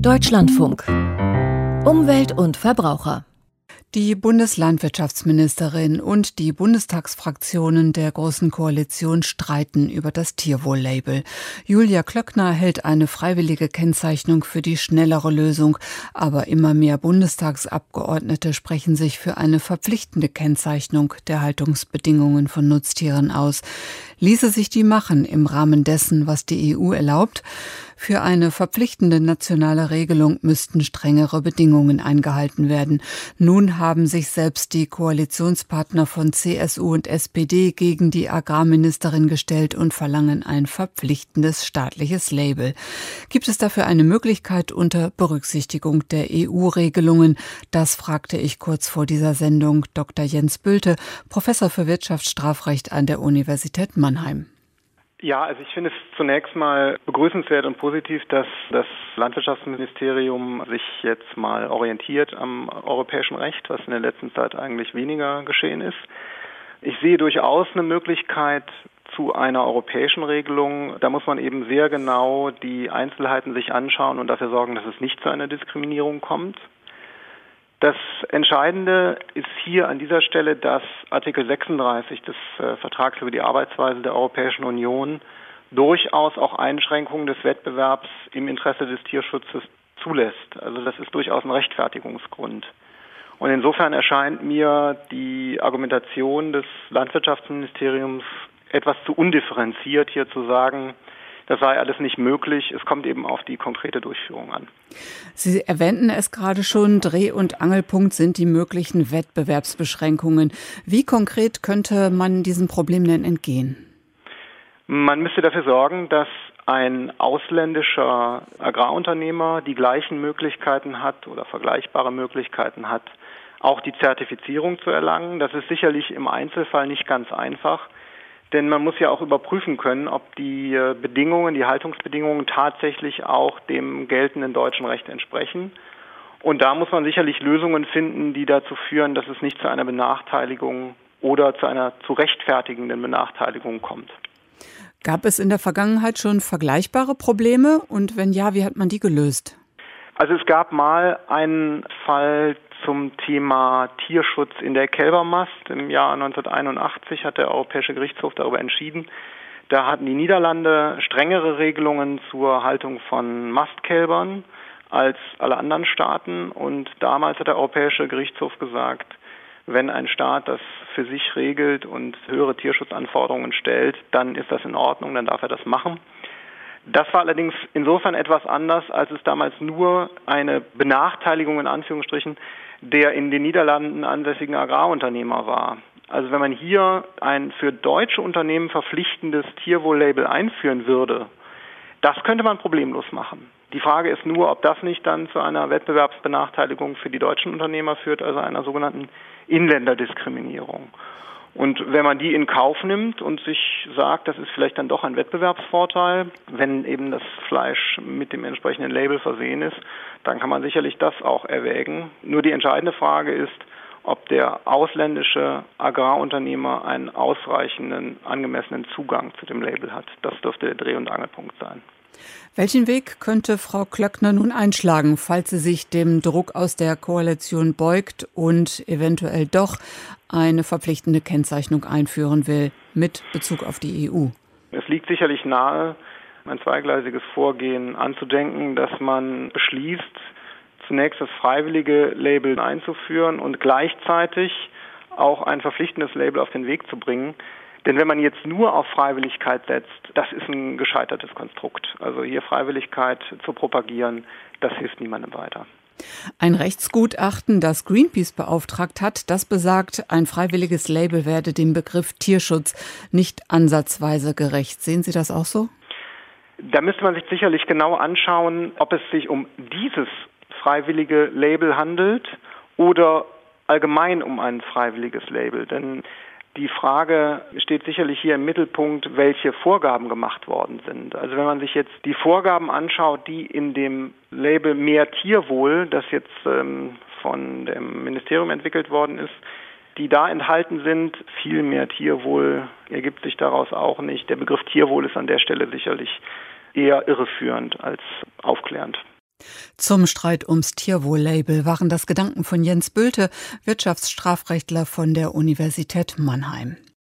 Deutschlandfunk. Umwelt und Verbraucher. Die Bundeslandwirtschaftsministerin und die Bundestagsfraktionen der Großen Koalition streiten über das Tierwohl-Label. Julia Klöckner hält eine freiwillige Kennzeichnung für die schnellere Lösung, aber immer mehr Bundestagsabgeordnete sprechen sich für eine verpflichtende Kennzeichnung der Haltungsbedingungen von Nutztieren aus. Ließe sich die machen im Rahmen dessen, was die EU erlaubt? Für eine verpflichtende nationale Regelung müssten strengere Bedingungen eingehalten werden. Nun haben sich selbst die Koalitionspartner von CSU und SPD gegen die Agrarministerin gestellt und verlangen ein verpflichtendes staatliches Label. Gibt es dafür eine Möglichkeit unter Berücksichtigung der EU-Regelungen? Das fragte ich kurz vor dieser Sendung Dr. Jens Bülte, Professor für Wirtschaftsstrafrecht an der Universität Mannheim. Ja, also ich finde es zunächst mal begrüßenswert und positiv, dass das Landwirtschaftsministerium sich jetzt mal orientiert am europäischen Recht, was in der letzten Zeit eigentlich weniger geschehen ist. Ich sehe durchaus eine Möglichkeit zu einer europäischen Regelung. Da muss man eben sehr genau die Einzelheiten sich anschauen und dafür sorgen, dass es nicht zu einer Diskriminierung kommt. Das Entscheidende ist hier an dieser Stelle, dass Artikel 36 des Vertrags über die Arbeitsweise der Europäischen Union durchaus auch Einschränkungen des Wettbewerbs im Interesse des Tierschutzes zulässt. Also das ist durchaus ein Rechtfertigungsgrund. Und insofern erscheint mir die Argumentation des Landwirtschaftsministeriums etwas zu undifferenziert, hier zu sagen, das sei alles nicht möglich. Es kommt eben auf die konkrete Durchführung an. Sie erwähnten es gerade schon, Dreh- und Angelpunkt sind die möglichen Wettbewerbsbeschränkungen. Wie konkret könnte man diesem Problem denn entgehen? Man müsste dafür sorgen, dass ein ausländischer Agrarunternehmer die gleichen Möglichkeiten hat oder vergleichbare Möglichkeiten hat, auch die Zertifizierung zu erlangen. Das ist sicherlich im Einzelfall nicht ganz einfach. Denn man muss ja auch überprüfen können, ob die Bedingungen, die Haltungsbedingungen tatsächlich auch dem geltenden deutschen Recht entsprechen. Und da muss man sicherlich Lösungen finden, die dazu führen, dass es nicht zu einer Benachteiligung oder zu einer zu rechtfertigenden Benachteiligung kommt. Gab es in der Vergangenheit schon vergleichbare Probleme? Und wenn ja, wie hat man die gelöst? Also es gab mal einen Fall zum Thema Tierschutz in der Kälbermast. Im Jahr 1981 hat der Europäische Gerichtshof darüber entschieden. Da hatten die Niederlande strengere Regelungen zur Haltung von Mastkälbern als alle anderen Staaten. Und damals hat der Europäische Gerichtshof gesagt, wenn ein Staat das für sich regelt und höhere Tierschutzanforderungen stellt, dann ist das in Ordnung, dann darf er das machen. Das war allerdings insofern etwas anders, als es damals nur eine Benachteiligung in Anführungsstrichen der in den Niederlanden ansässigen Agrarunternehmer war. Also wenn man hier ein für deutsche Unternehmen verpflichtendes Tierwohl-Label einführen würde, das könnte man problemlos machen. Die Frage ist nur, ob das nicht dann zu einer Wettbewerbsbenachteiligung für die deutschen Unternehmer führt, also einer sogenannten Inländerdiskriminierung. Und wenn man die in Kauf nimmt und sich sagt, das ist vielleicht dann doch ein Wettbewerbsvorteil, wenn eben das Fleisch mit dem entsprechenden Label versehen ist, dann kann man sicherlich das auch erwägen. Nur die entscheidende Frage ist, ob der ausländische Agrarunternehmer einen ausreichenden, angemessenen Zugang zu dem Label hat. Das dürfte der Dreh- und Angelpunkt sein. Welchen Weg könnte Frau Klöckner nun einschlagen, falls sie sich dem Druck aus der Koalition beugt und eventuell doch eine verpflichtende Kennzeichnung einführen will mit Bezug auf die EU? Es liegt sicherlich nahe, ein zweigleisiges Vorgehen anzudenken, dass man beschließt, zunächst das freiwillige Label einzuführen und gleichzeitig auch ein verpflichtendes Label auf den Weg zu bringen. Denn wenn man jetzt nur auf Freiwilligkeit setzt, das ist ein gescheitertes Konstrukt. Also hier Freiwilligkeit zu propagieren, das hilft niemandem weiter. Ein Rechtsgutachten, das Greenpeace beauftragt hat, das besagt, ein freiwilliges Label werde dem Begriff Tierschutz nicht ansatzweise gerecht. Sehen Sie das auch so? Da müsste man sich sicherlich genau anschauen, ob es sich um dieses freiwillige Label handelt oder allgemein um ein freiwilliges Label. Denn die Frage steht sicherlich hier im Mittelpunkt, welche Vorgaben gemacht worden sind. Also wenn man sich jetzt die Vorgaben anschaut, die in dem Label Mehr Tierwohl, das jetzt von dem Ministerium entwickelt worden ist, die da enthalten sind, viel mehr Tierwohl ergibt sich daraus auch nicht. Der Begriff Tierwohl ist an der Stelle sicherlich eher irreführend als aufklärend. Zum Streit ums Tierwohl-Label waren das Gedanken von Jens Bülte, Wirtschaftsstrafrechtler von der Universität Mannheim.